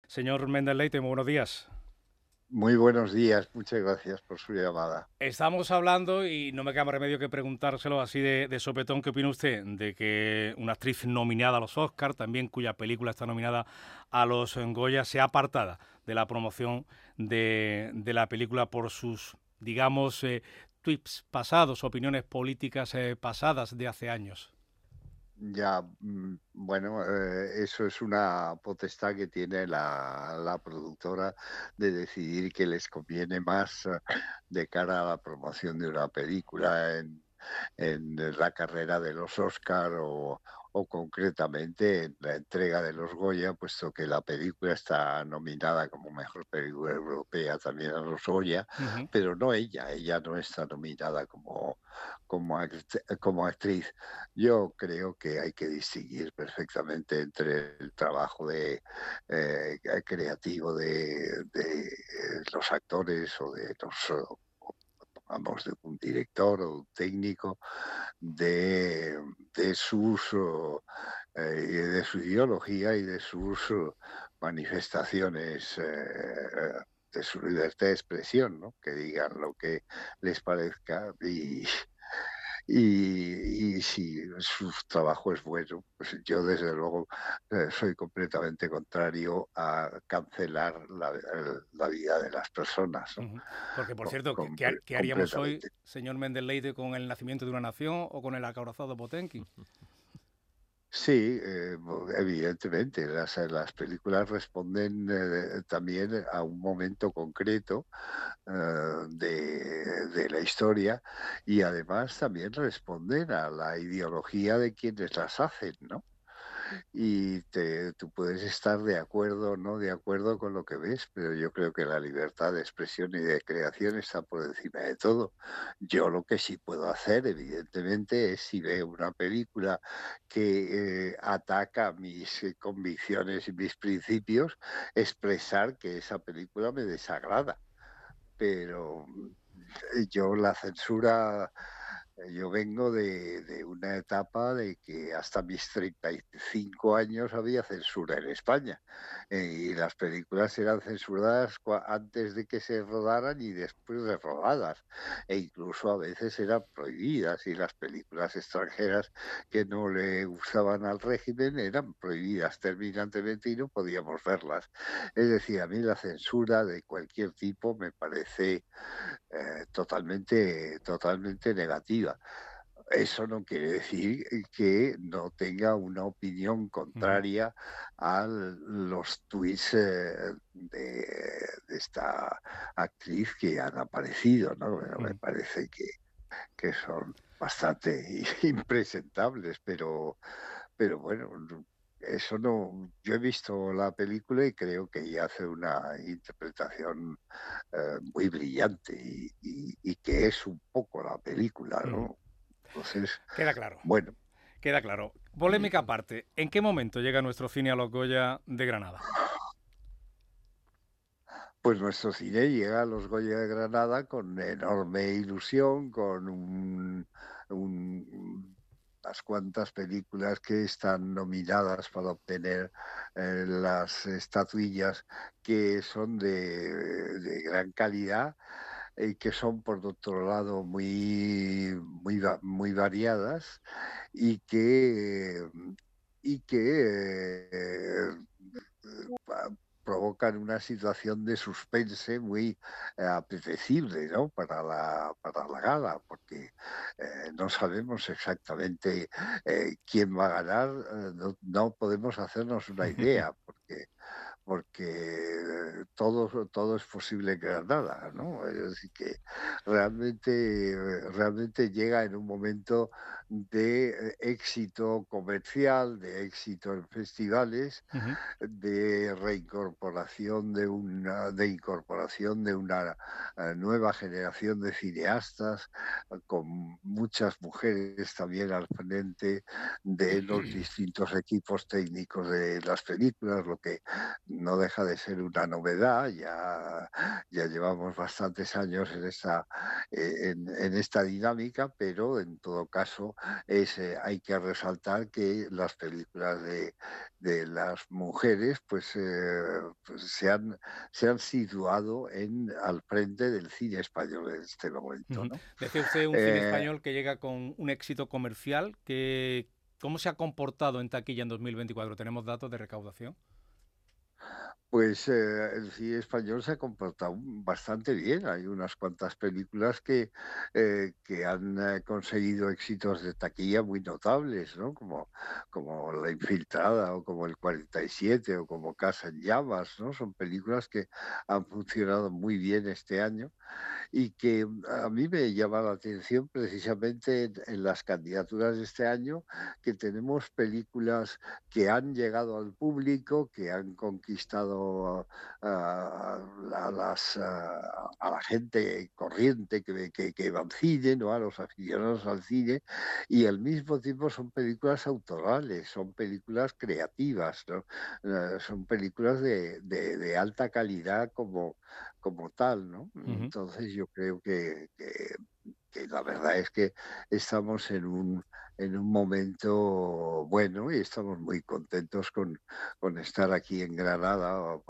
Señor Méndez Leite, muy buenos días. Muy buenos días, muchas gracias por su llamada. Estamos hablando, y no me queda más remedio que preguntárselo así de sopetón, ¿qué opina usted de que una actriz nominada a los Oscars, también cuya película está nominada a los Goya, sea apartada de la promoción de la película por sus, digamos, tweets pasados, opiniones políticas pasadas de hace años? Ya, bueno, eso es una potestad que tiene la productora de decidir qué les conviene más de cara a la promoción de una película en la carrera de los Oscar o concretamente en la entrega de los Goya, puesto que la película está nominada como mejor película europea también a los Goya, Ujú. pero no ella, ella no está nominada como actriz. Yo creo que hay que distinguir perfectamente entre el trabajo creativo de los actores o de vamos, de un director o un técnico, de de su ideología y de sus manifestaciones, de su libertad de expresión, ¿no? Que digan lo que les parezca y si su trabajo es bueno, pues yo desde luego soy completamente contrario a cancelar la vida de las personas, ¿no? Ujú. Porque, por cierto, ¿qué haríamos hoy, Completamente. señor Méndez Leite, con el nacimiento de una nación o con el acorazado Potemkin? Sí, evidentemente, las películas responden también a un momento concreto de la historia y además también responden a la ideología de quienes las hacen, ¿no? Y tú puedes estar de acuerdo o no de acuerdo con lo que ves, pero yo creo que la libertad de expresión y de creación está por encima de todo. Yo lo que sí puedo hacer, evidentemente, es si veo una película que ataca mis convicciones y mis principios, expresar que esa película me desagrada. Pero yo la censura yo vengo de una etapa de que hasta mis 35 años había censura en España, y las películas eran censuradas antes de que se rodaran y después de rodadas, e incluso a veces eran prohibidas, y las películas extranjeras que no le gustaban al régimen eran prohibidas terminantemente y no podíamos verlas. Es decir, a mí la censura de cualquier tipo me parece totalmente negativa. Eso no quiere decir que no tenga una opinión Ujú. contraria a los tuits de esta actriz que han aparecido, ¿no? Bueno, me Ujú. parece que son bastante impresentables, pero bueno, eso no. Yo he visto la película y creo que ella hace una interpretación muy brillante y que es un poco la película, Ujú. ¿no? Entonces, Queda claro, bueno, queda claro. Polémica aparte, ¿en qué momento llega nuestro cine a los Goya de Granada? pues nuestro cine llega a los Goya de Granada con enorme ilusión, con unas cuantas películas que están nominadas para obtener las estatuillas que son de gran calidad y que son por otro lado muy variadas y que provocan una situación de suspense muy apetecible, ¿no? Para la gala, porque no sabemos exactamente quién va a ganar, no podemos hacernos una idea, porque todo es posible en Granada, ¿no? Es decir, que realmente llega en un momento de éxito comercial, de éxito en festivales, Ujú. de incorporación de una nueva generación de cineastas, con muchas mujeres también al frente de los distintos equipos técnicos de las películas, lo que no deja de ser una novedad. Ya llevamos bastantes años en esta dinámica, pero en todo caso hay que resaltar que las películas de las mujeres pues se han situado al frente del cine español en este momento, Ujú. ¿no? Decía usted un cine Eh, español que llega con un éxito comercial. ¿Cómo se ha comportado en taquilla en 2024? ¿Tenemos datos de recaudación? El cine español se ha comportado bastante bien. Hay unas cuantas películas que han conseguido éxitos de taquilla muy notables, ¿no? Como La Infiltrada o como El 47 o como Casa en Llamas, ¿no? Son películas que han funcionado muy bien este año y que a mí me llama la atención precisamente en las candidaturas de este año, que tenemos películas que han llegado al público, que han conquistado a la gente corriente que va al cine, ¿no? A los aficionados al cine, y al mismo tiempo son películas autorales, son películas creativas, ¿no? Son películas de alta calidad como tal, ¿no? Ujú. Entonces yo creo que la verdad es que estamos en un momento bueno y estamos muy contentos con estar aquí en Granada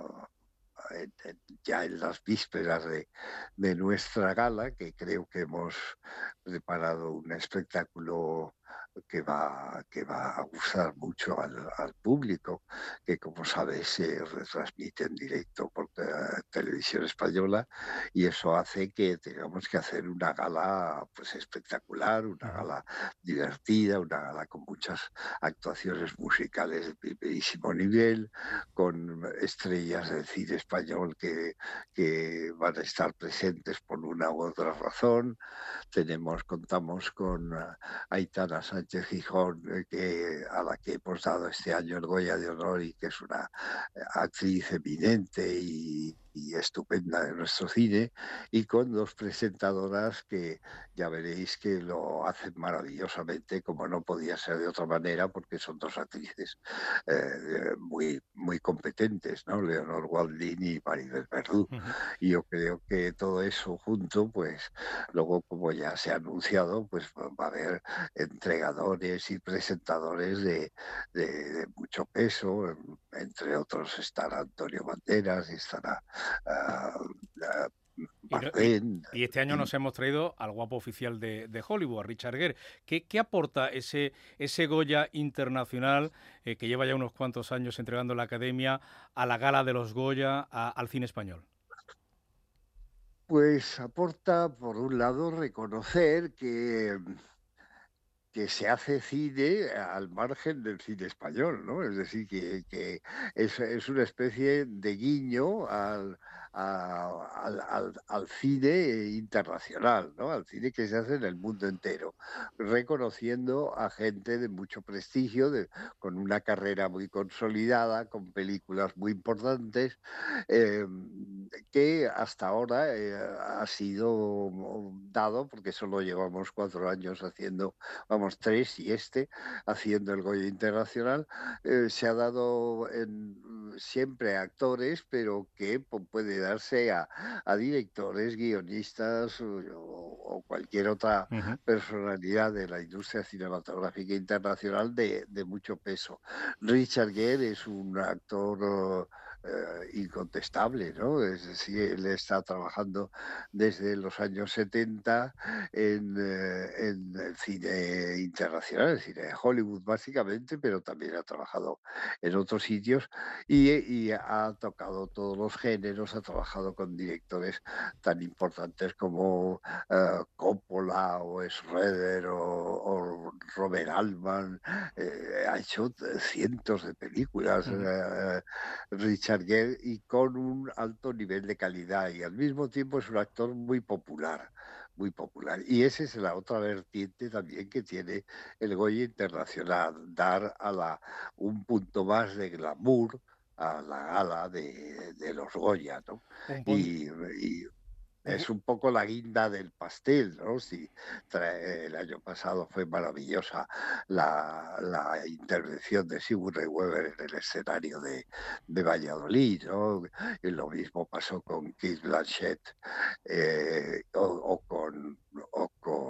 ya en las vísperas de nuestra gala, que creo que hemos preparado un espectáculo que va a gustar mucho al público, que como sabes se retransmite en directo por televisión española, y eso hace que tengamos que hacer una gala pues espectacular, una Ujú. gala divertida, una gala con muchas actuaciones musicales de primerísimo nivel, con estrellas del cine español que van a estar presentes por una u otra razón. Contamos con Aitana Sánchez Gijón, a la que hemos dado este año el Goya de Honor, y que es una actriz eminente y estupenda de nuestro cine, y con dos presentadoras que ya veréis que lo hacen maravillosamente, como no podía ser de otra manera, porque son dos actrices muy, muy competentes, ¿no? Leonor Waldin y Maribel Verdú. Ujú. Y yo creo que todo eso junto, pues luego, como ya se ha anunciado, pues va a haber entregadores y presentadores de mucho peso. Entre otros estará Antonio Banderas y estará ah, ah, Y, no- y- Bardem. y este año nos hemos traído al guapo oficial de Hollywood, a Richard Gere. ¿Qué aporta ese Goya internacional que lleva ya unos cuantos años entregando la Academia a la gala de los Goya, al cine español? Pues aporta, por un lado, reconocer que se hace cine al margen del cine español, ¿no? Es decir, que es una especie de guiño al cine internacional, ¿no? Al cine que se hace en el mundo entero, reconociendo a gente de mucho prestigio, con una carrera muy consolidada, con películas muy importantes, eh, que hasta ahora ha sido dado, porque solo llevamos 4 años haciendo, vamos, tres, y haciendo el Goya Internacional, se ha dado siempre a actores, pero que puede darse a directores, guionistas o cualquier otra Ujú. personalidad de la industria cinematográfica internacional de mucho peso. Richard Gere es un actor incontestable, ¿no? Es decir, él está trabajando desde los años 70 en el cine internacional, el cine de Hollywood básicamente, pero también ha trabajado en otros sitios y ha tocado todos los géneros, ha trabajado con directores tan importantes como Coppola o Schroeder o Robert Altman. Ha hecho cientos de películas, Ujú. Richard Gere, y con un alto nivel de calidad, y al mismo tiempo es un actor muy popular, muy popular. Y esa es la otra vertiente también que tiene el Goya Internacional, dar un punto más de glamour a la gala de los Goya, ¿no? Un, pun- Y un pu- es un poco la guinda del pastel, ¿no? Si el año pasado fue maravillosa la intervención de Sigourney Weaver en el escenario de Valladolid, ¿no? Y lo mismo pasó con Keith Blanchett, o con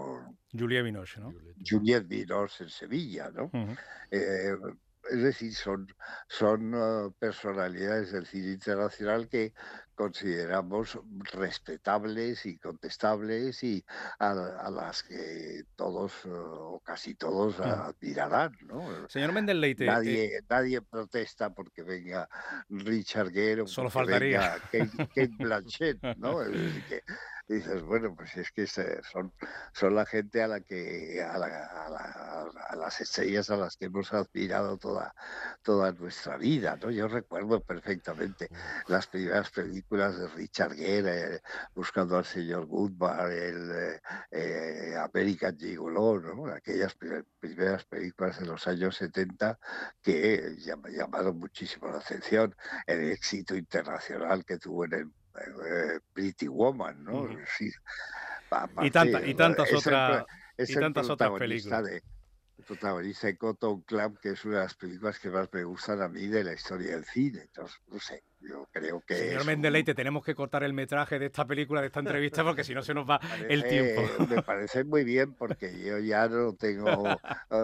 Juliette Binoche, ¿no? Juliette Binoche en Sevilla, ¿no? Ujú. Eh, es decir, son personalidades del cine internacional que consideramos respetables y contestables y a las que todos o casi todos Ujú. admirarán, ¿no? Señor Méndez Leite, Nadie protesta porque venga Richard Gere o solo porque faltaría. venga Kate Blanchett, ¿no? Es decir, que dices, bueno, pues es que son la gente a la que a las estrellas a las que hemos admirado toda nuestra vida, ¿no? Yo recuerdo perfectamente las primeras películas de Richard Gere, Buscando al señor Goodbar, American Gigolo, ¿no? Aquellas primeras películas de los años 70 que llamaron muchísimo la atención, el éxito internacional que tuvo en el Pretty Woman, ¿no? Ujú. Sí, Y, aparte, y tantas es el, otras es y el tantas otras películas. protagonista de Cotton Club, que es una de las películas que más me gustan a mí de la historia del cine. Entonces, no sé, yo creo que Señor es Méndez Leite, tenemos que cortar el metraje de esta película, de esta entrevista, porque si no se nos va el tiempo. me parece muy bien porque yo ya no tengo,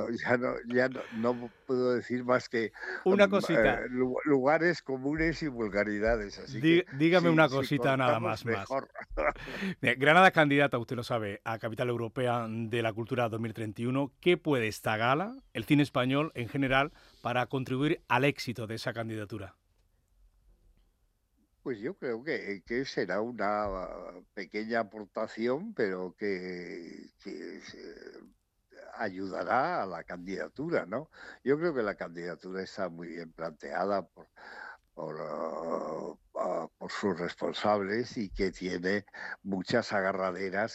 no puedo decir más que Una cosita, lugares comunes y vulgaridades, así que dígame una si cosita nada cortamos más. mejor. Bien, Granada es candidata, usted lo sabe, a Capital Europea de la Cultura 2031. ¿Qué puede esta gala, el cine español en general, para contribuir al éxito de esa candidatura? Pues yo creo que será una pequeña aportación, pero que ayudará a la candidatura, ¿no? Yo creo que la candidatura está muy bien planteada por sus responsables y que tiene muchas agarraderas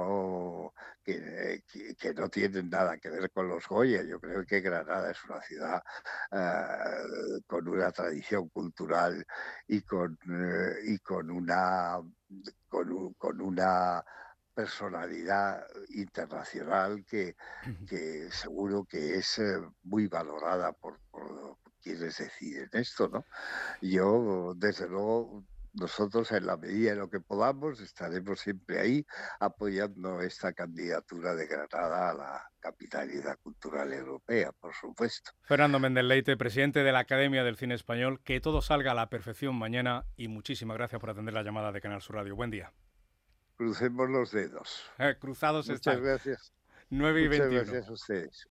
que no tienen nada que ver con los Goya. Yo creo que Granada es una ciudad con una tradición cultural y con una personalidad internacional que seguro que es muy valorada por quienes deciden esto, ¿no? Yo, desde luego, nosotros en la medida de lo que podamos estaremos siempre ahí apoyando esta candidatura de Granada a la capitalidad cultural europea, por supuesto. Fernando Méndez Leite, presidente de la Academia del Cine Español, que todo salga a la perfección mañana y muchísimas gracias por atender la llamada de Canal Sur Radio. Buen día. Crucemos los dedos. Cruzados Muchas están. gracias. 9 y Muchas 21. gracias a ustedes.